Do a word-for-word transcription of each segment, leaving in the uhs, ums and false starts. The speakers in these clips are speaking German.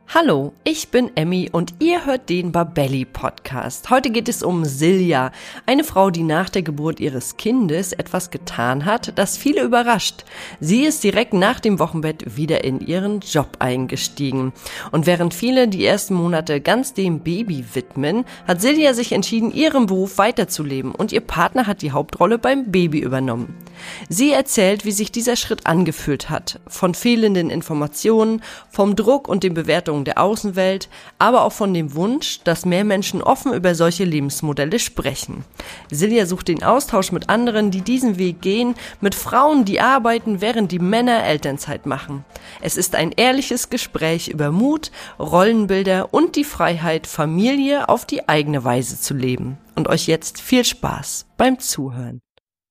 Hallo, ich bin Emmy und ihr hört den Babelli Podcast. Heute geht es um Silja, eine Frau, die nach der Geburt ihres Kindes etwas getan hat, das viele überrascht. Sie ist direkt nach dem Wochenbett wieder in ihren Job eingestiegen. Und während viele die ersten Monate ganz dem Baby widmen, hat Silja sich entschieden, ihren Beruf weiterzuleben und ihr Partner hat die Hauptrolle beim Baby übernommen. Sie erzählt, wie sich dieser Schritt angefühlt hat, von fehlenden Informationen, vom Druck und den Bewertungen der Außenwelt, aber auch von dem Wunsch, dass mehr Menschen offen über solche Lebensmodelle sprechen. Silja sucht den Austausch mit anderen, die diesen Weg gehen, mit Frauen, die arbeiten, während die Männer Elternzeit machen. Es ist ein ehrliches Gespräch über Mut, Rollenbilder und die Freiheit, Familie auf die eigene Weise zu leben. Und euch jetzt viel Spaß beim Zuhören.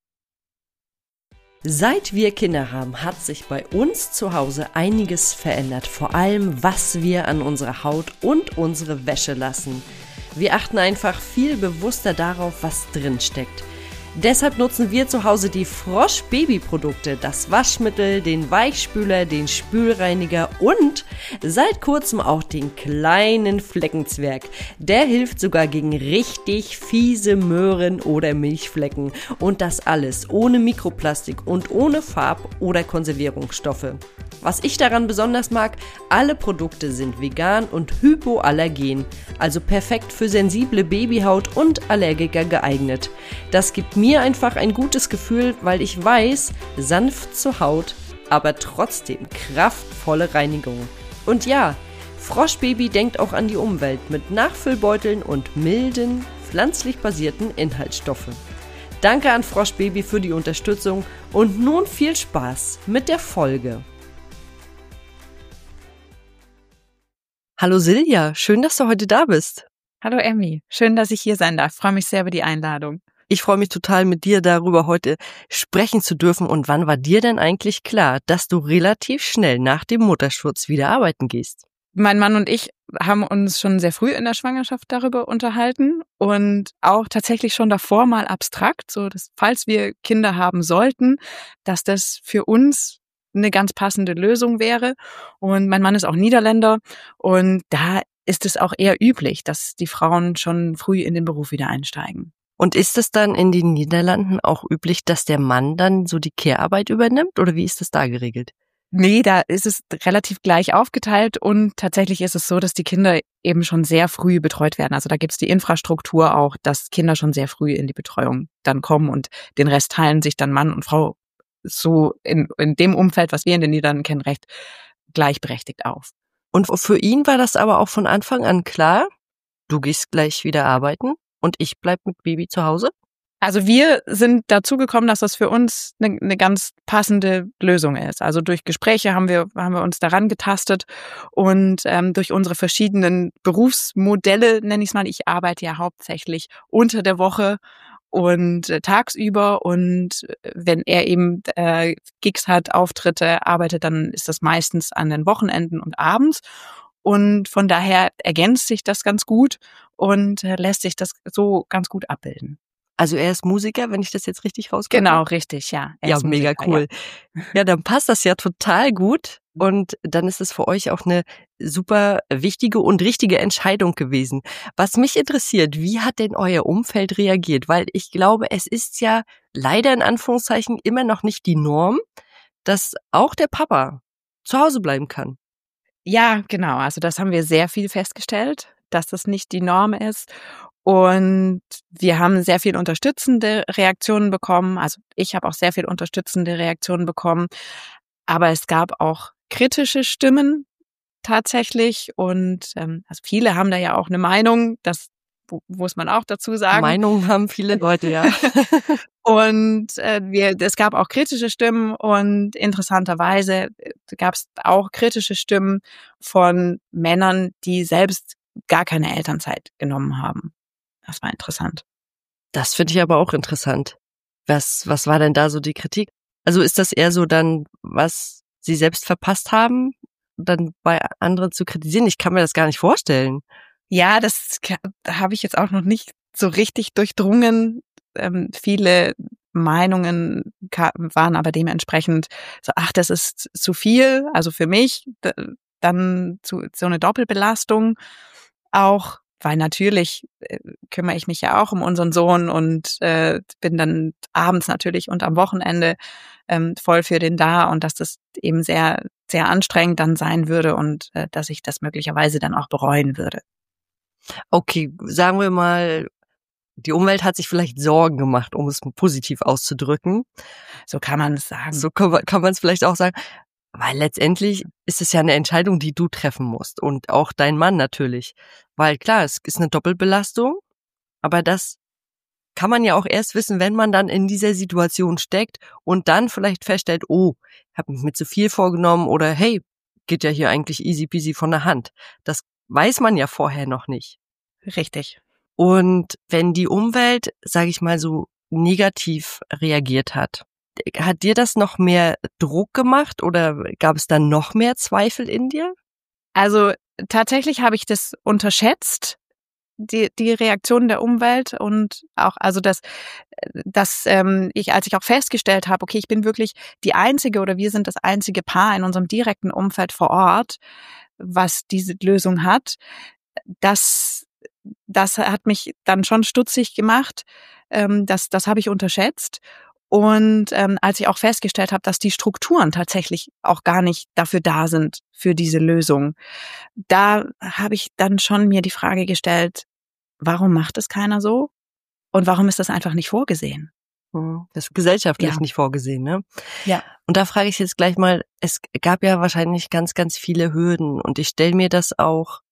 Seit wir Kinder haben, hat sich bei uns zu Hause einiges verändert, vor allem was wir an unserer Haut und unsere Wäsche lassen. Wir achten einfach viel bewusster darauf, was drin steckt. Deshalb nutzen wir zu Hause die Frosch-Baby-Produkte, das Waschmittel, den Weichspüler, den Spülreiniger und seit kurzem auch den kleinen Fleckenzwerg. Der hilft sogar gegen richtig fiese Möhren oder Milchflecken und das alles ohne Mikroplastik und ohne Farb- oder Konservierungsstoffe. Was ich daran besonders mag, alle Produkte sind vegan und hypoallergen, also perfekt für sensible Babyhaut und Allergiker geeignet. Das gibt mir einfach ein gutes Gefühl, weil ich weiß, sanft zur Haut, aber trotzdem kraftvolle Reinigung. Und ja, Froschbaby denkt auch an die Umwelt mit Nachfüllbeuteln und milden, pflanzlich basierten Inhaltsstoffen. Danke an Froschbaby für die Unterstützung und nun viel Spaß mit der Folge. Hallo Silja, schön, dass du heute da bist. Hallo Emmy, schön, dass ich hier sein darf. Ich freue mich sehr über die Einladung. Ich freue mich total, mit dir darüber heute sprechen zu dürfen. Und wann war dir denn eigentlich klar, dass du relativ schnell nach dem Mutterschutz wieder arbeiten gehst? Mein Mann und ich haben uns schon sehr früh in der Schwangerschaft darüber unterhalten und auch tatsächlich schon davor mal abstrakt, so dass, falls wir Kinder haben sollten, dass das für uns eine ganz passende Lösung wäre. Und mein Mann ist auch Niederländer und da ist es auch eher üblich, dass die Frauen schon früh in den Beruf wieder einsteigen. Und ist es dann in den Niederlanden auch üblich, dass der Mann dann so die Care-Arbeit übernimmt oder wie ist das da geregelt? Nee, da ist es relativ gleich aufgeteilt und tatsächlich ist es so, dass die Kinder eben schon sehr früh betreut werden. Also da gibt's die Infrastruktur auch, dass Kinder schon sehr früh in die Betreuung dann kommen und den Rest teilen sich dann Mann und Frau so in, in dem Umfeld, was wir in den Niederlanden kennen, recht gleichberechtigt auf. Und für ihn war das aber auch von Anfang an klar, du gehst gleich wieder arbeiten und ich bleib mit Baby zu Hause? Also wir sind dazu gekommen, dass das für uns eine, eine ganz passende Lösung ist. Also durch Gespräche haben wir haben wir uns daran getastet und ähm, durch unsere verschiedenen Berufsmodelle, nenne ich es mal, ich arbeite ja hauptsächlich unter der Woche und äh, tagsüber und wenn er eben äh, Gigs hat, Auftritte, arbeitet, dann ist das meistens an den Wochenenden und abends und von daher ergänzt sich das ganz gut und äh, lässt sich das so ganz gut abbilden. Also er ist Musiker, wenn ich das jetzt richtig rauskomme? Genau, richtig, ja. Ja, mega cool. Ja. ja, dann passt das ja total gut und dann ist es für euch auch eine super wichtige und richtige Entscheidung gewesen. Was mich interessiert, wie hat denn euer Umfeld reagiert? Weil ich glaube, es ist ja leider in Anführungszeichen immer noch nicht die Norm, dass auch der Papa zu Hause bleiben kann. Ja, genau. Also das haben wir sehr viel festgestellt, dass das nicht die Norm ist. Und wir haben sehr viel unterstützende Reaktionen bekommen. Also ich habe auch sehr viel unterstützende Reaktionen bekommen. Aber es gab auch kritische Stimmen tatsächlich. Und ähm, also viele haben da ja auch eine Meinung. Das muss man auch dazu sagen. Meinungen haben viele Leute, ja. Und äh, wir, es gab auch kritische Stimmen und interessanterweise gab es auch kritische Stimmen von Männern, die selbst gar keine Elternzeit genommen haben. Das war interessant. Das finde ich aber auch interessant. Was, was war denn da so die Kritik? Also ist das eher so dann, was sie selbst verpasst haben, dann bei anderen zu kritisieren? Ich kann mir das gar nicht vorstellen. Ja, das habe ich jetzt auch noch nicht so richtig durchdrungen. Ähm, viele Meinungen waren aber dementsprechend so, ach, das ist zu viel. Also für mich, dann zu so eine Doppelbelastung auch, weil natürlich äh, kümmere ich mich ja auch um unseren Sohn und äh, bin dann abends natürlich und am Wochenende ähm, voll für den da und dass das eben sehr, sehr anstrengend dann sein würde und äh, dass ich das möglicherweise dann auch bereuen würde. Okay, sagen wir mal, die Umwelt hat sich vielleicht Sorgen gemacht, um es positiv auszudrücken. So kann man es sagen. So kann man, kann man es vielleicht auch sagen. Weil letztendlich ist es ja eine Entscheidung, die du treffen musst und auch dein Mann natürlich. Weil klar, es ist eine Doppelbelastung, aber das kann man ja auch erst wissen, wenn man dann in dieser Situation steckt und dann vielleicht feststellt, oh, ich habe mich mit zu viel vorgenommen oder hey, geht ja hier eigentlich easy peasy von der Hand. Das weiß man ja vorher noch nicht. Richtig. Und wenn die Umwelt, sage ich mal so, negativ reagiert hat, hat dir das noch mehr Druck gemacht oder gab es dann noch mehr Zweifel in dir? Also tatsächlich habe ich das unterschätzt, die die Reaktion der Umwelt und auch also dass dass ähm, ich als ich auch festgestellt habe, okay, ich bin wirklich die einzige oder wir sind das einzige Paar in unserem direkten Umfeld vor Ort, was diese Lösung hat, das das hat mich dann schon stutzig gemacht. Ähm, das das habe ich unterschätzt. Und ähm, als ich auch festgestellt habe, dass die Strukturen tatsächlich auch gar nicht dafür da sind, für diese Lösung, da habe ich dann schon mir die Frage gestellt, warum macht es keiner so? Und warum ist das einfach nicht vorgesehen? Das ist gesellschaftlich Ja. nicht vorgesehen, ne? Ja. Und da frage ich jetzt gleich mal, es gab ja wahrscheinlich ganz, ganz viele Hürden und ich stelle mir das auch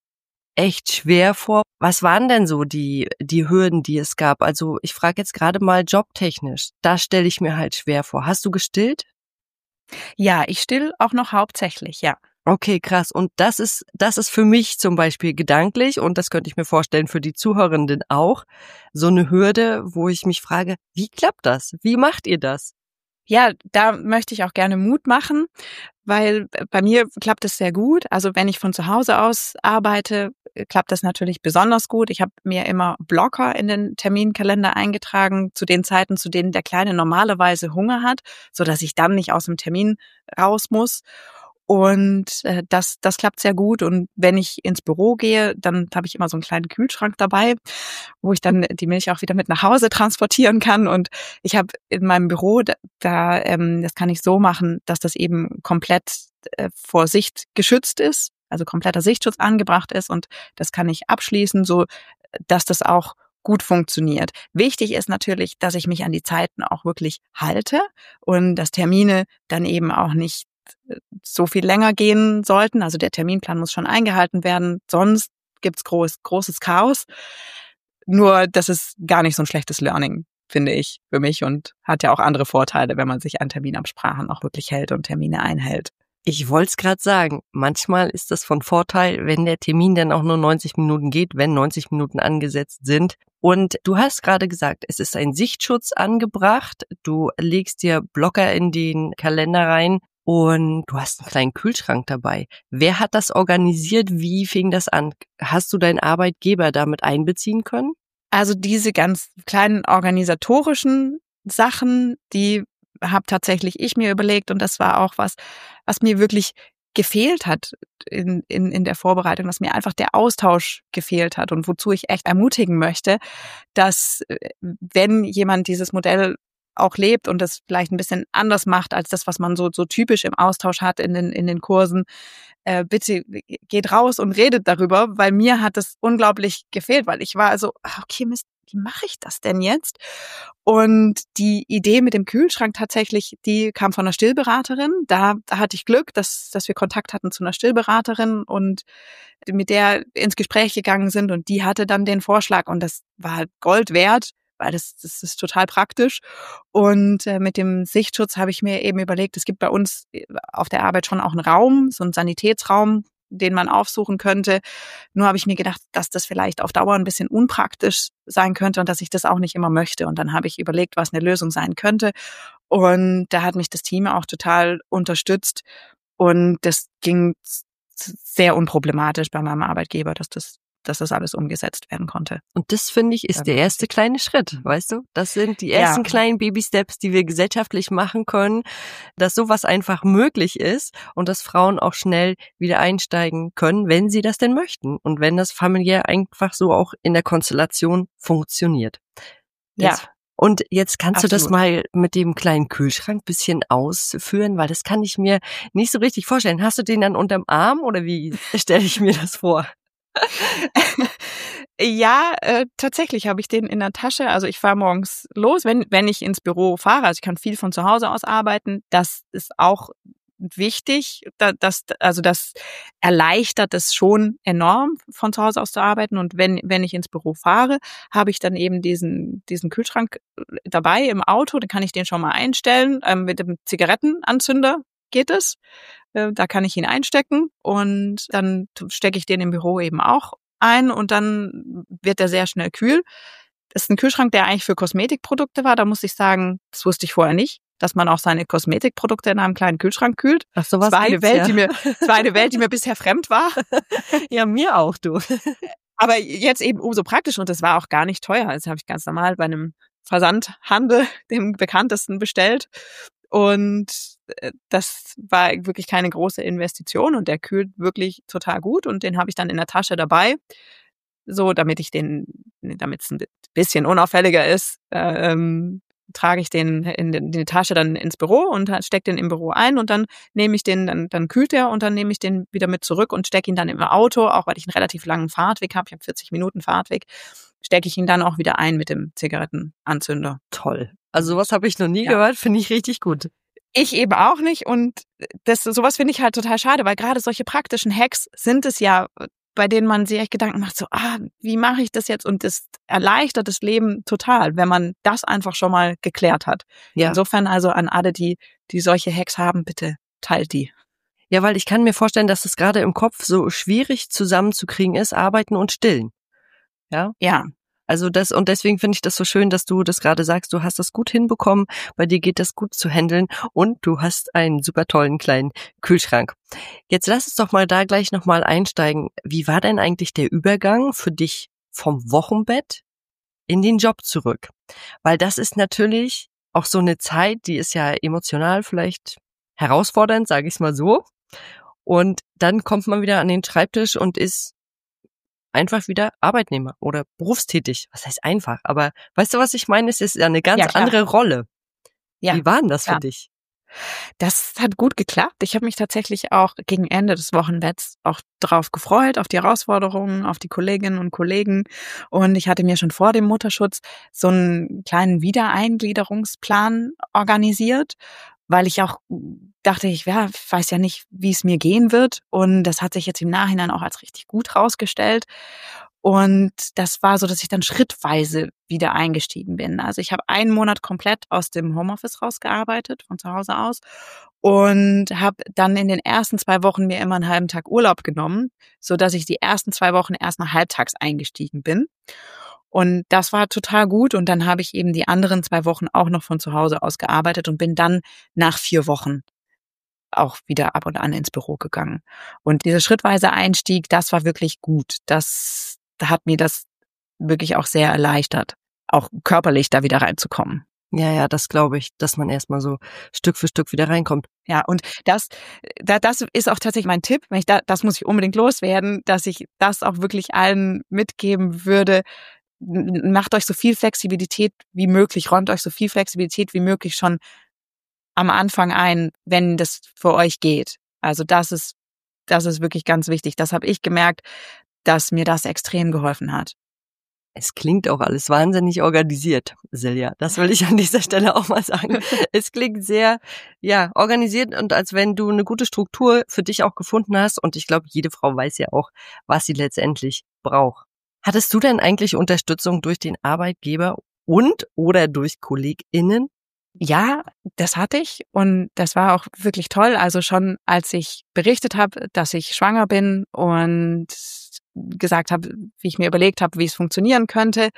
echt schwer vor. Was waren denn so die die Hürden, die es gab? Also ich frage jetzt gerade mal jobtechnisch. Da stelle ich mir halt schwer vor. Hast du gestillt? Ja, ich still auch noch hauptsächlich, ja. Okay, krass. Und das ist das ist für mich zum Beispiel gedanklich und das könnte ich mir vorstellen für die Zuhörenden auch, so eine Hürde, wo ich mich frage, wie klappt das? Wie macht ihr das? Ja, da möchte ich auch gerne Mut machen, weil bei mir klappt es sehr gut. Also wenn ich von zu Hause aus arbeite, klappt das natürlich besonders gut. Ich habe mir immer Blocker in den Terminkalender eingetragen, zu den Zeiten, zu denen der Kleine normalerweise Hunger hat, so dass ich dann nicht aus dem Termin raus muss. Und äh, das, das klappt sehr gut. Und wenn ich ins Büro gehe, dann habe ich immer so einen kleinen Kühlschrank dabei, wo ich dann die Milch auch wieder mit nach Hause transportieren kann. Und ich habe in meinem Büro, da, da ähm, das kann ich so machen, dass das eben komplett äh, vor Sicht geschützt ist, also kompletter Sichtschutz angebracht ist. Und das kann ich abschließen, so dass das auch gut funktioniert. Wichtig ist natürlich, dass ich mich an die Zeiten auch wirklich halte und dass Termine dann eben auch nicht so viel länger gehen sollten. Also der Terminplan muss schon eingehalten werden, sonst gibt's groß, großes Chaos. Nur das ist gar nicht so ein schlechtes Learning, finde ich, für mich und hat ja auch andere Vorteile, wenn man sich an Terminabsprachen auch wirklich hält und Termine einhält. Ich wollte es gerade sagen, manchmal ist das von Vorteil, wenn der Termin dann auch nur neunzig Minuten geht, wenn neunzig Minuten angesetzt sind. Und du hast gerade gesagt, es ist ein Sichtschutz angebracht, du legst dir Blocker in den Kalender rein. Und du hast einen kleinen Kühlschrank dabei. Wer hat das organisiert? Wie fing das an? Hast du deinen Arbeitgeber damit einbeziehen können? Also diese ganz kleinen organisatorischen Sachen, die habe tatsächlich ich mir überlegt und das war auch was, was mir wirklich gefehlt hat in, in, in der Vorbereitung, dass mir einfach der Austausch gefehlt hat und wozu ich echt ermutigen möchte, dass wenn jemand dieses Modell auch lebt und das vielleicht ein bisschen anders macht als das, was man so so typisch im Austausch hat in den in den Kursen, äh, bitte geht raus und redet darüber, weil mir hat das unglaublich gefehlt, weil ich war also, okay, Mist, wie mache ich das denn jetzt? Und die Idee mit dem Kühlschrank tatsächlich, die kam von einer Stillberaterin. Da, da hatte ich Glück, dass dass wir Kontakt hatten zu einer Stillberaterin und mit der ins Gespräch gegangen sind und die hatte dann den Vorschlag und das war halt Gold wert, weil das, das ist total praktisch. Und äh, mit dem Sichtschutz habe ich mir eben überlegt, es gibt bei uns auf der Arbeit schon auch einen Raum, so einen Sanitätsraum, den man aufsuchen könnte. Nur habe ich mir gedacht, dass das vielleicht auf Dauer ein bisschen unpraktisch sein könnte und dass ich das auch nicht immer möchte. Und dann habe ich überlegt, was eine Lösung sein könnte. Und da hat mich das Team auch total unterstützt. Und das ging sehr unproblematisch bei meinem Arbeitgeber, dass das dass das alles umgesetzt werden konnte. Und das, finde ich, ist ja, der erste kleine Schritt, weißt du? Das sind die ersten ja. kleinen Baby-Steps, die wir gesellschaftlich machen können, dass sowas einfach möglich ist und dass Frauen auch schnell wieder einsteigen können, wenn sie das denn möchten und wenn das familiär einfach so auch in der Konstellation funktioniert. Das, ja. Und jetzt kannst Absolut. Du das mal mit dem kleinen Kühlschrank bisschen ausführen, weil das kann ich mir nicht so richtig vorstellen. Hast du den dann unterm Arm oder wie stelle ich mir das vor? Ja, äh, tatsächlich habe ich den in der Tasche. Also ich fahre morgens los, wenn wenn ich ins Büro fahre. Also ich kann viel von zu Hause aus arbeiten. Das ist auch wichtig, da, das, also das erleichtert es schon enorm, von zu Hause aus zu arbeiten. Und wenn wenn ich ins Büro fahre, habe ich dann eben diesen diesen Kühlschrank dabei im Auto. Dann kann ich den schon mal einstellen. Ähm, mit dem Zigarettenanzünder geht es. Äh, da kann ich ihn einstecken und dann stecke ich den im Büro eben auch ein und dann wird er sehr schnell kühl. Das ist ein Kühlschrank, der eigentlich für Kosmetikprodukte war. Da muss ich sagen, das wusste ich vorher nicht, dass man auch seine Kosmetikprodukte in einem kleinen Kühlschrank kühlt. Ach, sowas das war eine gibt's, Welt, ja. die mir, das war eine Welt, die mir bisher fremd war. Ja, mir auch, du. Aber jetzt eben umso praktisch und das war auch gar nicht teuer. Das habe ich ganz normal bei einem Versandhandel, dem bekanntesten, bestellt. Und das war wirklich keine große Investition und der kühlt wirklich total gut und den habe ich dann in der Tasche dabei. So, damit ich den, damit es ein bisschen unauffälliger ist, ähm, trage ich den in die Tasche dann ins Büro und stecke den im Büro ein und dann nehme ich den, dann, dann kühlt der und dann nehme ich den wieder mit zurück und stecke ihn dann im Auto, auch weil ich einen relativ langen Fahrtweg habe, ich habe vierzig Minuten Fahrtweg, stecke ich ihn dann auch wieder ein mit dem Zigarettenanzünder. Toll. Also sowas habe ich noch nie ja. gehört, finde ich richtig gut. Ich eben auch nicht und das sowas finde ich halt total schade, weil gerade solche praktischen Hacks sind es ja, bei denen man sich echt Gedanken macht, so, ah, wie mache ich das jetzt? Und das erleichtert das Leben total, wenn man das einfach schon mal geklärt hat. Ja. Insofern also an alle, die, die solche Hacks haben, bitte teilt die. Ja, weil ich kann mir vorstellen, dass es gerade im Kopf so schwierig zusammenzukriegen ist, arbeiten und stillen. Ja? Ja. Also das, und deswegen finde ich das so schön, dass du das gerade sagst, du hast das gut hinbekommen, bei dir geht das gut zu handeln und du hast einen super tollen kleinen Kühlschrank. Jetzt lass uns doch mal da gleich nochmal einsteigen. Wie war denn eigentlich der Übergang für dich vom Wochenbett in den Job zurück? Weil das ist natürlich auch so eine Zeit, die ist ja emotional vielleicht herausfordernd, sage ich es mal so. Und dann kommt man wieder an den Schreibtisch und ist einfach wieder Arbeitnehmer oder berufstätig. Was heißt einfach? Aber weißt du, was ich meine? Es ist ja eine ganz ja, andere Rolle. Ja, Wie war denn das klar. für dich? Das hat gut geklappt. Ich habe mich tatsächlich auch gegen Ende des Wochenbetts auch drauf gefreut, auf die Herausforderungen, auf die Kolleginnen und Kollegen. Und ich hatte mir schon vor dem Mutterschutz so einen kleinen Wiedereingliederungsplan organisiert, weil ich auch dachte, ich ja, weiß ja nicht, wie es mir gehen wird. Und das hat sich jetzt im Nachhinein auch als richtig gut rausgestellt. Und das war so, dass ich dann schrittweise wieder eingestiegen bin. Also ich habe einen Monat komplett aus dem Homeoffice rausgearbeitet, von zu Hause aus. Und habe dann in den ersten zwei Wochen mir immer einen halben Tag Urlaub genommen, so dass ich die ersten zwei Wochen erst mal halbtags eingestiegen bin. Und das war total gut. Und dann habe ich eben die anderen zwei Wochen auch noch von zu Hause aus gearbeitet und bin dann nach vier Wochen auch wieder ab und an ins Büro gegangen. Und dieser schrittweise Einstieg, das war wirklich gut. Das hat mir das wirklich auch sehr erleichtert, auch körperlich da wieder reinzukommen. Ja, ja, das glaube ich, dass man erstmal so Stück für Stück wieder reinkommt. Ja, und das, das ist auch tatsächlich mein Tipp. Wenn ich da, das muss ich unbedingt loswerden, dass ich das auch wirklich allen mitgeben würde. Macht euch so viel Flexibilität wie möglich, räumt euch so viel Flexibilität wie möglich schon am Anfang ein, wenn das für euch geht. Also das ist, das ist wirklich ganz wichtig. Das habe ich gemerkt, dass mir das extrem geholfen hat. Es klingt auch alles wahnsinnig organisiert, Silja. Das will ich an dieser Stelle auch mal sagen. Es klingt sehr, ja, organisiert und als wenn du eine gute Struktur für dich auch gefunden hast. Und ich glaube, jede Frau weiß ja auch, was sie letztendlich braucht. Hattest du denn eigentlich Unterstützung durch den Arbeitgeber und oder durch KollegInnen? Ja, das hatte ich und das war auch wirklich toll. Also schon als ich berichtet habe, dass ich schwanger bin und gesagt habe, wie ich mir überlegt habe, wie es funktionieren könnte,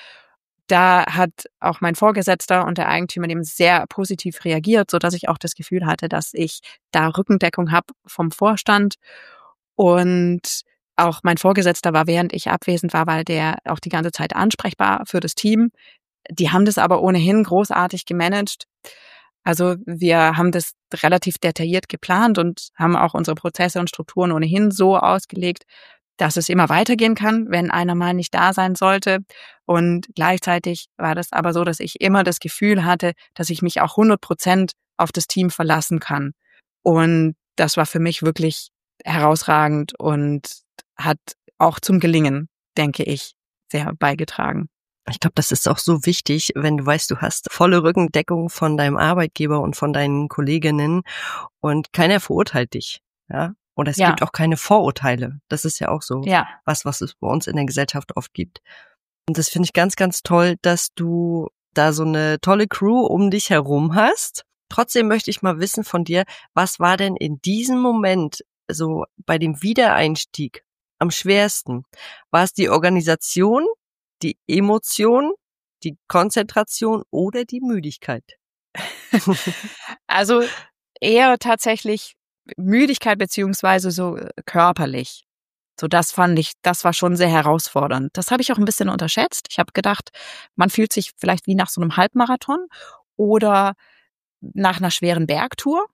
da hat auch mein Vorgesetzter und der Eigentümer dem sehr positiv reagiert, so dass ich auch das Gefühl hatte, dass ich da Rückendeckung habe vom Vorstand. Und auch mein Vorgesetzter war, während ich abwesend war, weil der auch die ganze Zeit ansprechbar für das Team. Die haben das aber ohnehin großartig gemanagt. Also wir haben das relativ detailliert geplant und haben auch unsere Prozesse und Strukturen ohnehin so ausgelegt, dass es immer weitergehen kann, wenn einer mal nicht da sein sollte. Und gleichzeitig war das aber so, dass ich immer das Gefühl hatte, dass ich mich auch hundert Prozent auf das Team verlassen kann. Und das war für mich wirklich herausragend und hat auch zum Gelingen, denke ich, sehr beigetragen. Ich glaube, das ist auch so wichtig, wenn du weißt, du hast volle Rückendeckung von deinem Arbeitgeber und von deinen Kolleginnen und keiner verurteilt dich, ja. Oder es Ja. gibt auch keine Vorurteile. Das ist ja auch so Ja. was, was es bei uns in der Gesellschaft oft gibt. Und das finde ich ganz, ganz toll, dass du da so eine tolle Crew um dich herum hast. Trotzdem möchte ich mal wissen von dir, was war denn in diesem Moment so bei dem Wiedereinstieg am schwersten? War es die Organisation, die Emotion, die Konzentration oder die Müdigkeit? Also eher tatsächlich Müdigkeit beziehungsweise so körperlich. So, das fand ich, das war schon sehr herausfordernd. Das habe ich auch ein bisschen unterschätzt. Ich habe gedacht, man fühlt sich vielleicht wie nach so einem Halbmarathon oder nach einer schweren Bergtour.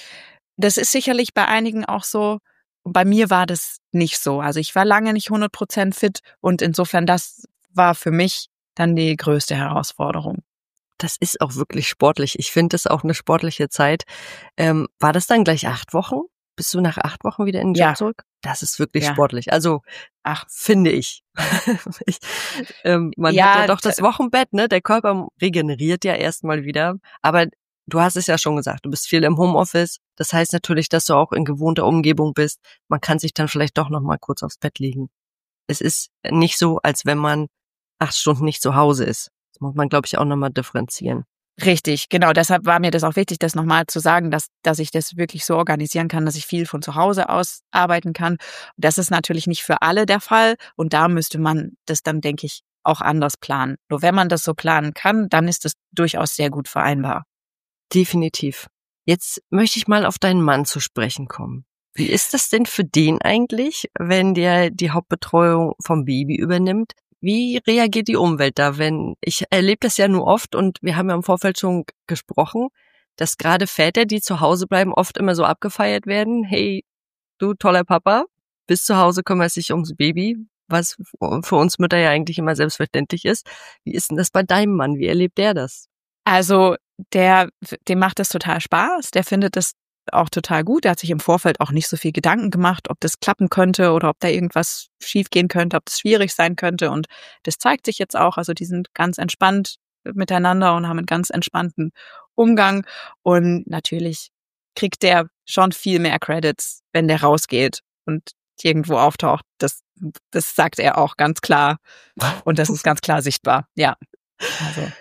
Das ist sicherlich bei einigen auch so. Bei mir war das nicht so. Also ich war lange nicht hundert Prozent fit und insofern das war für mich dann die größte Herausforderung. Das ist auch wirklich sportlich. Ich finde das auch eine sportliche Zeit. Ähm, war das dann gleich acht Wochen? Bist du nach acht Wochen wieder in den Job Ja. zurück? Das ist wirklich Ja. sportlich. Also, ach, finde ich. ich ähm, man Ja, hat ja doch das Wochenbett, ne? Der Körper regeneriert ja erstmal wieder. Aber du hast es ja schon gesagt, du bist viel im Homeoffice. Das heißt natürlich, dass du auch in gewohnter Umgebung bist. Man kann sich dann vielleicht doch noch mal kurz aufs Bett legen. Es ist nicht so, als wenn man acht Stunden nicht zu Hause ist. Das muss man, glaube ich, auch nochmal differenzieren. Richtig, genau. Deshalb war mir das auch wichtig, das nochmal zu sagen, dass, dass ich das wirklich so organisieren kann, dass ich viel von zu Hause aus arbeiten kann. Das ist natürlich nicht für alle der Fall. Und da müsste man das dann, denke ich, auch anders planen. Nur wenn man das so planen kann, dann ist das durchaus sehr gut vereinbar. Definitiv. Jetzt möchte ich mal auf deinen Mann zu sprechen kommen. Wie ist das denn für den eigentlich, wenn der die Hauptbetreuung vom Baby übernimmt? Wie reagiert die Umwelt da, wenn, ich erlebe das ja nur oft und wir haben ja im Vorfeld schon gesprochen, dass gerade Väter, die zu Hause bleiben, oft immer so abgefeiert werden. Hey, du toller Papa, bis zu Hause kümmerst dich ums Baby, was für uns Mütter ja eigentlich immer selbstverständlich ist. Wie ist denn das bei deinem Mann? Wie erlebt der das? Also der, dem macht das total Spaß. Der findet das auch total gut. Der hat sich im Vorfeld auch nicht so viel Gedanken gemacht, ob das klappen könnte oder ob da irgendwas schiefgehen könnte, ob das schwierig sein könnte. Und das zeigt sich jetzt auch. Also die sind ganz entspannt miteinander und haben einen ganz entspannten Umgang. Und natürlich kriegt der schon viel mehr Credits, wenn der rausgeht und irgendwo auftaucht. Das, das sagt er auch ganz klar. Und das ist ganz klar sichtbar. Ja. Also,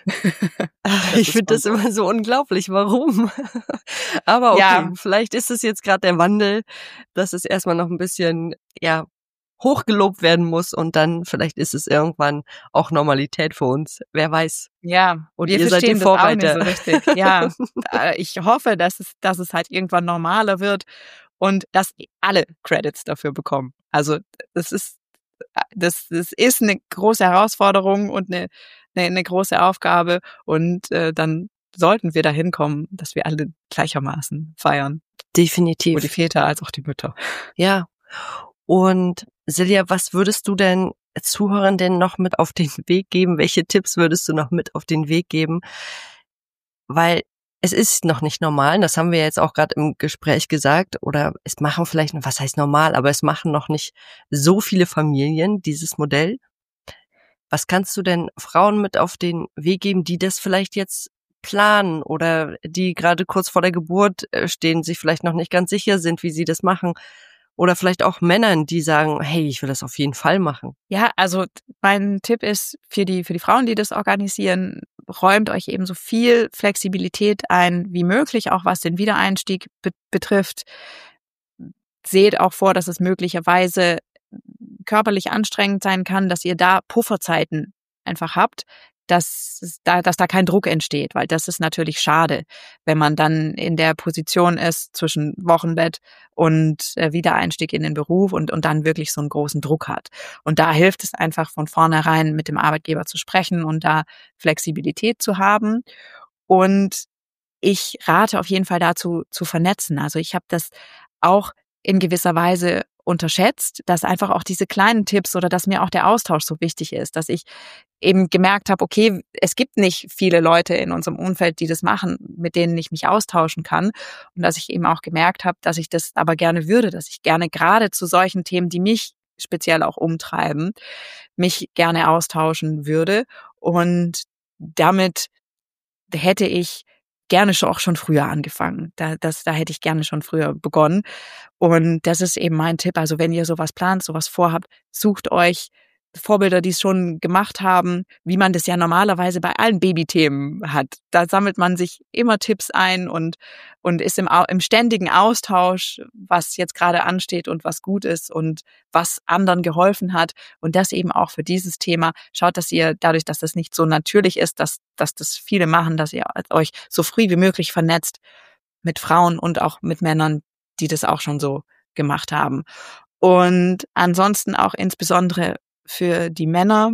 ich finde das immer so unglaublich. Warum? Aber okay, ja. Vielleicht ist es jetzt gerade der Wandel, dass es erstmal noch ein bisschen ja hochgelobt werden muss und dann vielleicht ist es irgendwann auch Normalität für uns. Wer weiß? Ja, und wir ihr seid die Vorreiter. Das auch nicht so richtig. Ja, ich hoffe, dass es, dass es halt irgendwann normaler wird und dass alle Credits dafür bekommen. Also das ist das, das ist eine große Herausforderung und eine Eine, eine große Aufgabe und äh, dann sollten wir dahin kommen, dass wir alle gleichermaßen feiern. Definitiv. Sowohl die Väter als auch die Mütter. Ja. Und Silja, was würdest du denn Zuhörern noch mit auf den Weg geben? Welche Tipps würdest du noch mit auf den Weg geben? Weil es ist noch nicht normal, das haben wir jetzt auch gerade im Gespräch gesagt, oder es machen vielleicht, was heißt normal, aber es machen noch nicht so viele Familien dieses Modell. Was kannst du denn Frauen mit auf den Weg geben, die das vielleicht jetzt planen oder die gerade kurz vor der Geburt stehen, sich vielleicht noch nicht ganz sicher sind, wie sie das machen? Oder vielleicht auch Männern, die sagen, hey, ich will das auf jeden Fall machen. Ja, also mein Tipp ist für die, für die Frauen, die das organisieren, räumt euch eben so viel Flexibilität ein wie möglich, auch was den Wiedereinstieg be- betrifft. Seht auch vor, dass es möglicherweise körperlich anstrengend sein kann, dass ihr da Pufferzeiten einfach habt, dass da, dass da kein Druck entsteht, weil das ist natürlich schade, wenn man dann in der Position ist zwischen Wochenbett und äh, Wiedereinstieg in den Beruf und, und dann wirklich so einen großen Druck hat. Und da hilft es einfach von vornherein mit dem Arbeitgeber zu sprechen und da Flexibilität zu haben. Und ich rate auf jeden Fall dazu, zu vernetzen. Also ich habe das auch in gewisser Weise unterschätzt, dass einfach auch diese kleinen Tipps oder dass mir auch der Austausch so wichtig ist, dass ich eben gemerkt habe, okay, es gibt nicht viele Leute in unserem Umfeld, die das machen, mit denen ich mich austauschen kann. Und dass ich eben auch gemerkt habe, dass ich das aber gerne würde, dass ich gerne gerade zu solchen Themen, die mich speziell auch umtreiben, mich gerne austauschen würde. Und damit hätte ich gerne schon auch schon früher angefangen. Da, das, da hätte ich gerne schon früher begonnen. Und das ist eben mein Tipp. Also wenn ihr sowas plant, sowas vorhabt, sucht euch Vorbilder, die es schon gemacht haben, wie man das ja normalerweise bei allen Babythemen hat. Da sammelt man sich immer Tipps ein und, und ist im, im ständigen Austausch, was jetzt gerade ansteht und was gut ist und was anderen geholfen hat. Und das eben auch für dieses Thema. Schaut, dass ihr dadurch, dass das nicht so natürlich ist, dass, dass das viele machen, dass ihr euch so früh wie möglich vernetzt mit Frauen und auch mit Männern, die das auch schon so gemacht haben. Und ansonsten auch insbesondere für die Männer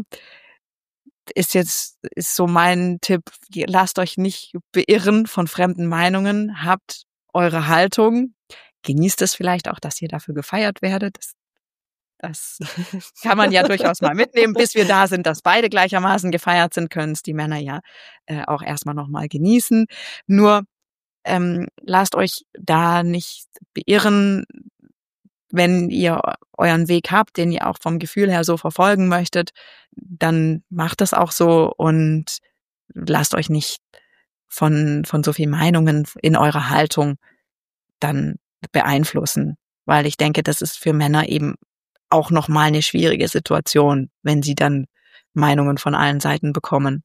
ist jetzt, ist so mein Tipp, lasst euch nicht beirren von fremden Meinungen, habt eure Haltung, genießt es vielleicht auch, dass ihr dafür gefeiert werdet. Das, das kann man ja durchaus mal mitnehmen, bis wir da sind, dass beide gleichermaßen gefeiert sind, können es die Männer ja äh, auch erstmal nochmal genießen. Nur ähm, lasst euch da nicht beirren, wenn ihr euren Weg habt, den ihr auch vom Gefühl her so verfolgen möchtet, dann macht das auch so und lasst euch nicht von, von so viel Meinungen in eurer Haltung dann beeinflussen. Weil ich denke, das ist für Männer eben auch nochmal eine schwierige Situation, wenn sie dann Meinungen von allen Seiten bekommen.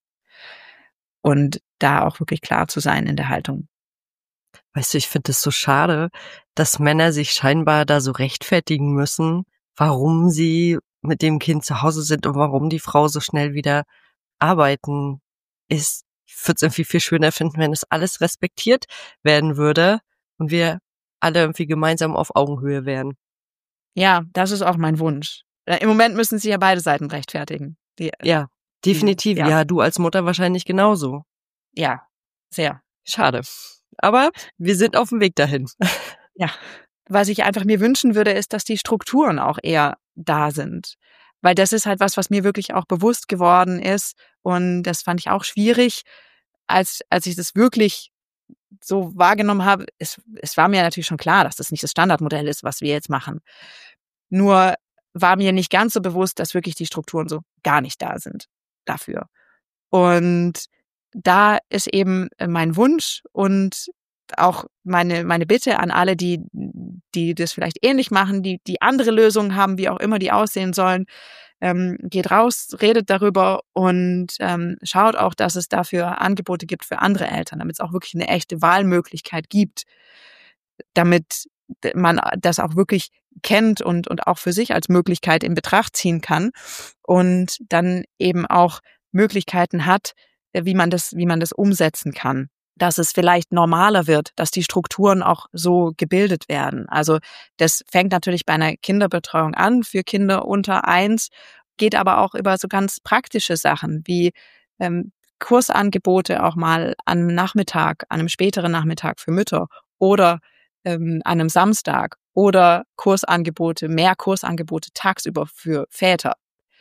Und da auch wirklich klar zu sein in der Haltung. Weißt du, ich finde es so schade, dass Männer sich scheinbar da so rechtfertigen müssen, warum sie mit dem Kind zu Hause sind und warum die Frau so schnell wieder arbeiten ist. Ich würde es irgendwie viel schöner finden, wenn es alles respektiert werden würde und wir alle irgendwie gemeinsam auf Augenhöhe wären. Ja, das ist auch mein Wunsch. Im Moment müssen sich ja beide Seiten rechtfertigen. Die, ja, definitiv. Die, ja. ja, du als Mutter wahrscheinlich genauso. Ja, sehr. Schade. Aber wir sind auf dem Weg dahin. Ja, was ich einfach mir wünschen würde, ist, dass die Strukturen auch eher da sind. Weil das ist halt was, was mir wirklich auch bewusst geworden ist. Und das fand ich auch schwierig, als als ich das wirklich so wahrgenommen habe. Es, es war mir natürlich schon klar, dass das nicht das Standardmodell ist, was wir jetzt machen. Nur war mir nicht ganz so bewusst, dass wirklich die Strukturen so gar nicht da sind dafür. Und da ist eben mein Wunsch und auch meine meine Bitte an alle, die die das vielleicht ähnlich machen, die die andere Lösungen haben, wie auch immer die aussehen sollen. Ähm, geht raus, redet darüber und ähm, schaut auch, dass es dafür Angebote gibt für andere Eltern, damit es auch wirklich eine echte Wahlmöglichkeit gibt, damit man das auch wirklich kennt und und auch für sich als Möglichkeit in Betracht ziehen kann und dann eben auch Möglichkeiten hat, wie man das, wie man das umsetzen kann. Dass es vielleicht normaler wird, dass die Strukturen auch so gebildet werden. Also das fängt natürlich bei einer Kinderbetreuung an für Kinder unter eins, geht aber auch über so ganz praktische Sachen wie ähm, Kursangebote auch mal an einem Nachmittag, an einem späteren Nachmittag für Mütter oder ähm, an einem Samstag oder Kursangebote, mehr Kursangebote tagsüber für Väter.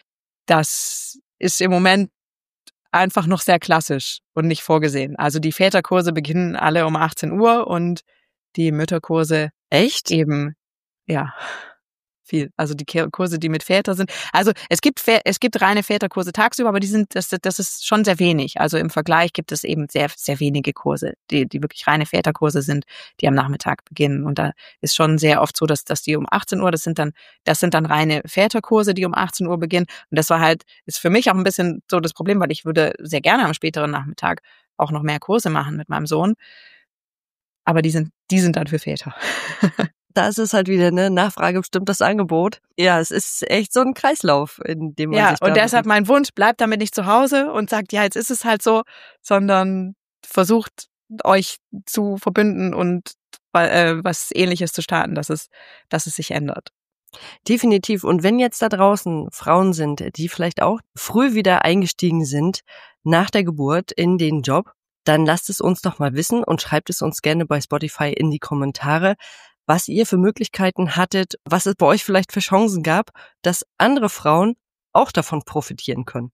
Das ist im Moment einfach noch sehr klassisch und nicht vorgesehen. Also die Väterkurse beginnen alle um achtzehn Uhr und die Mütterkurse echt eben, ja, viel. Also die Kurse, die mit Väter sind. Also es gibt es gibt reine Väterkurse tagsüber, aber die sind das das ist schon sehr wenig. Also im Vergleich gibt es eben sehr sehr wenige Kurse, die die wirklich reine Väterkurse sind, die am Nachmittag beginnen. Und da ist schon sehr oft so, dass dass die um achtzehn Uhr, das sind dann das sind dann reine Väterkurse, die um achtzehn Uhr beginnen. Und das war halt ist für mich auch ein bisschen so das Problem, weil ich würde sehr gerne am späteren Nachmittag auch noch mehr Kurse machen mit meinem Sohn. Aber die sind die sind dann für Väter. da ist es halt wieder, ne, Nachfrage bestimmt das Angebot. Ja, es ist echt so ein Kreislauf, in dem man ja, sich da und deshalb bewegt. mein Wunsch, bleibt damit nicht zu Hause und sagt, ja, jetzt ist es halt so, sondern versucht euch zu verbünden und äh, was Ähnliches zu starten, dass es, dass es sich ändert. Definitiv. Und wenn jetzt da draußen Frauen sind, die vielleicht auch früh wieder eingestiegen sind nach der Geburt in den Job, dann lasst es uns doch mal wissen und schreibt es uns gerne bei Spotify in die Kommentare, was ihr für Möglichkeiten hattet, was es bei euch vielleicht für Chancen gab, dass andere Frauen auch davon profitieren können.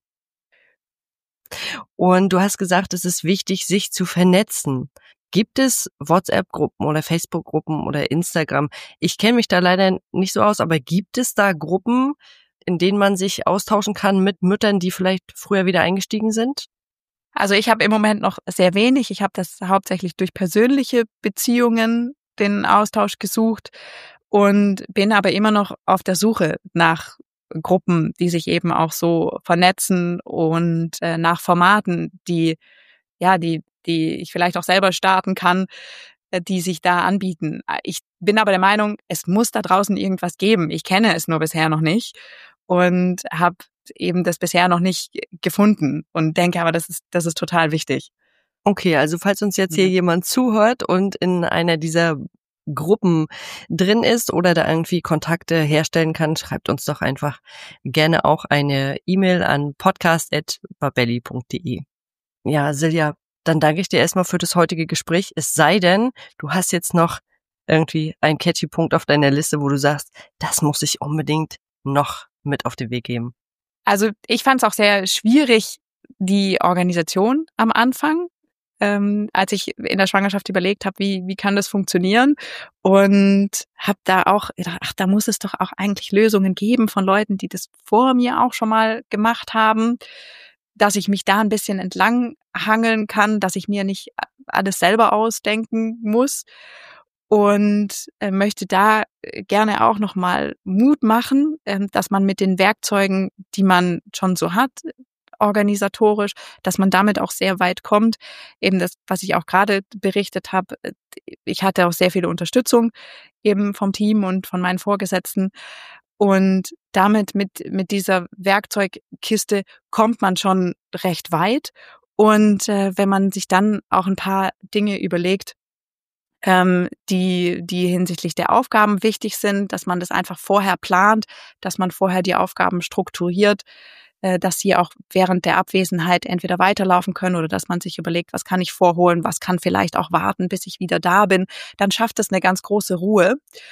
Und du hast gesagt, es ist wichtig, sich zu vernetzen. Gibt es WhatsApp-Gruppen oder Facebook-Gruppen oder Instagram? Ich kenne mich da leider nicht so aus, aber gibt es da Gruppen, in denen man sich austauschen kann mit Müttern, die vielleicht früher wieder eingestiegen sind? Also ich habe im Moment noch sehr wenig. Ich habe das hauptsächlich durch persönliche Beziehungen den Austausch gesucht und bin aber immer noch auf der Suche nach Gruppen, die sich eben auch so vernetzen und äh, nach Formaten, die ja, die die ich vielleicht auch selber starten kann, äh, die sich da anbieten. Ich bin aber der Meinung, es muss da draußen irgendwas geben. Ich kenne es nur bisher noch nicht und habe eben das bisher noch nicht gefunden und denke aber, das ist das ist total wichtig. Okay, also falls uns jetzt hier Mhm. jemand zuhört und in einer dieser Gruppen drin ist oder da irgendwie Kontakte herstellen kann, schreibt uns doch einfach gerne auch eine E-Mail an podcast at babelli punkt de. Ja, Silja, dann danke ich dir erstmal für das heutige Gespräch. Es sei denn, du hast jetzt noch irgendwie einen catchy Punkt auf deiner Liste, wo du sagst, das muss ich unbedingt noch mit auf den Weg geben. Also ich fand es auch sehr schwierig, die Organisation am Anfang, ähm, als ich in der Schwangerschaft überlegt habe, wie wie kann das funktionieren, und habe da auch gedacht, ach, da muss es doch auch eigentlich Lösungen geben von Leuten, die das vor mir auch schon mal gemacht haben, dass ich mich da ein bisschen entlang hangeln kann, dass ich mir nicht alles selber ausdenken muss. Und äh, möchte da gerne auch nochmal Mut machen, äh, dass man mit den Werkzeugen, die man schon so hat, organisatorisch, dass man damit auch sehr weit kommt. Eben das, was ich auch gerade berichtet habe, ich hatte auch sehr viele Unterstützung eben vom Team und von meinen Vorgesetzten. Und damit mit, mit dieser Werkzeugkiste kommt man schon recht weit. Und äh, wenn man sich dann auch ein paar Dinge überlegt, ähm, die, die hinsichtlich der Aufgaben wichtig sind, dass man das einfach vorher plant, dass man vorher die Aufgaben strukturiert, äh, dass sie auch während der Abwesenheit entweder weiterlaufen können oder dass man sich überlegt, was kann ich vorholen, was kann vielleicht auch warten, bis ich wieder da bin, dann schafft es eine ganz große Ruhe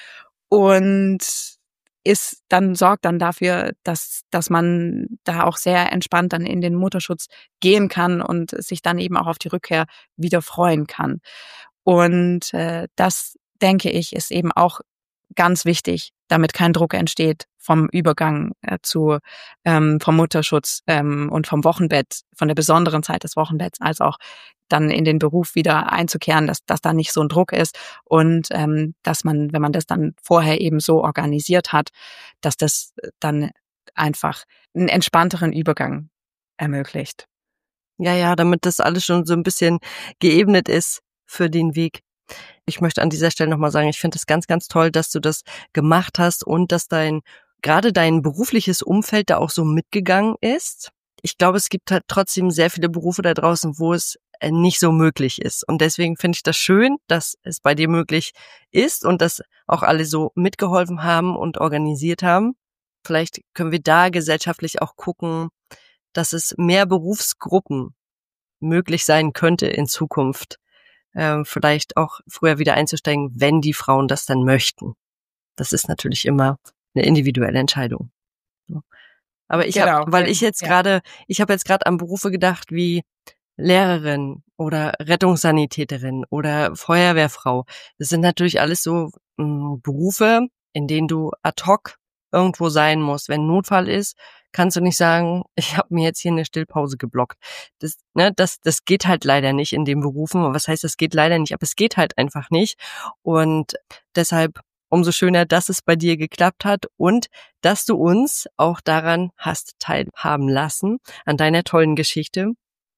und ist dann sorgt dann dafür, dass dass man da auch sehr entspannt dann in den Mutterschutz gehen kann und sich dann eben auch auf die Rückkehr wieder freuen kann. Und äh, das, denke ich, ist eben auch ganz wichtig, damit kein Druck entsteht vom Übergang äh, zu ähm, vom Mutterschutz ähm, und vom Wochenbett, von der besonderen Zeit des Wochenbetts, als auch dann in den Beruf wieder einzukehren, dass dass da nicht so ein Druck ist und ähm, dass man, wenn man das dann vorher eben so organisiert hat, dass das dann einfach einen entspannteren Übergang ermöglicht. Ja, ja, damit das alles schon so ein bisschen geebnet ist für den Weg. Ich möchte an dieser Stelle nochmal sagen, ich finde es ganz, ganz toll, dass du das gemacht hast und dass dein, gerade dein berufliches Umfeld da auch so mitgegangen ist. Ich glaube, es gibt halt trotzdem sehr viele Berufe da draußen, wo es nicht so möglich ist. Und deswegen finde ich das schön, dass es bei dir möglich ist und dass auch alle so mitgeholfen haben und organisiert haben. Vielleicht können wir da gesellschaftlich auch gucken, dass es mehr Berufsgruppen möglich sein könnte in Zukunft, äh, vielleicht auch früher wieder einzusteigen, wenn die Frauen das dann möchten. Das ist natürlich immer eine individuelle Entscheidung. Aber ich Genau, habe, weil ich jetzt ja. gerade, ich habe jetzt gerade an Berufe gedacht wie Lehrerin oder Rettungssanitäterin oder Feuerwehrfrau. Das sind natürlich alles so mh, Berufe, in denen du ad hoc irgendwo sein musst. Wenn ein Notfall ist, kannst du nicht sagen, ich habe mir jetzt hier eine Stillpause geblockt. Das, ne, das, das geht halt leider nicht in den Berufen. Was heißt, das geht leider nicht? Aber es geht halt einfach nicht. Und deshalb umso schöner, dass es bei dir geklappt hat und dass du uns auch daran hast teilhaben lassen, an deiner tollen Geschichte.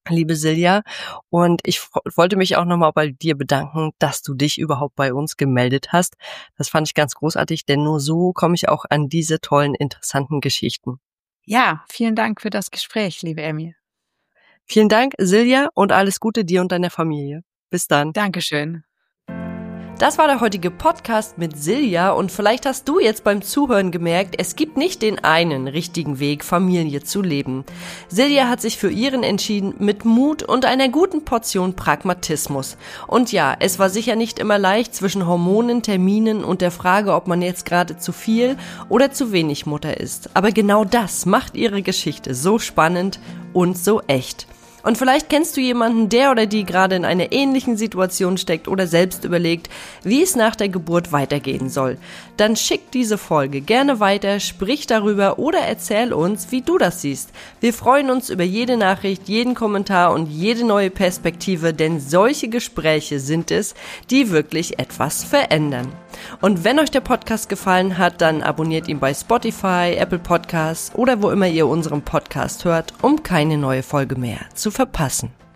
liebe Silja. Und ich f- wollte mich auch nochmal bei dir bedanken, dass du dich überhaupt bei uns gemeldet hast. Das fand ich ganz großartig, denn nur so komme ich auch an diese tollen, interessanten Geschichten. Ja, vielen Dank für das Gespräch, liebe Emmy. Vielen Dank, Silja, und alles Gute dir und deiner Familie. Bis dann. Dankeschön. Das war der heutige Podcast mit Silja und vielleicht hast du jetzt beim Zuhören gemerkt, es gibt nicht den einen richtigen Weg, Familie zu leben. Silja hat sich für ihren entschieden mit Mut und einer guten Portion Pragmatismus. Und ja, es war sicher nicht immer leicht zwischen Hormonen, Terminen und der Frage, ob man jetzt gerade zu viel oder zu wenig Mutter ist. Aber genau das macht ihre Geschichte so spannend und so echt. Und vielleicht kennst du jemanden, der oder die gerade in einer ähnlichen Situation steckt oder selbst überlegt, wie es nach der Geburt weitergehen soll. Dann schick diese Folge gerne weiter, sprich darüber oder erzähl uns, wie du das siehst. Wir freuen uns über jede Nachricht, jeden Kommentar und jede neue Perspektive, denn solche Gespräche sind es, die wirklich etwas verändern. Und wenn euch der Podcast gefallen hat, dann abonniert ihn bei Spotify, Apple Podcasts oder wo immer ihr unseren Podcast hört, um keine neue Folge mehr zu verpassen.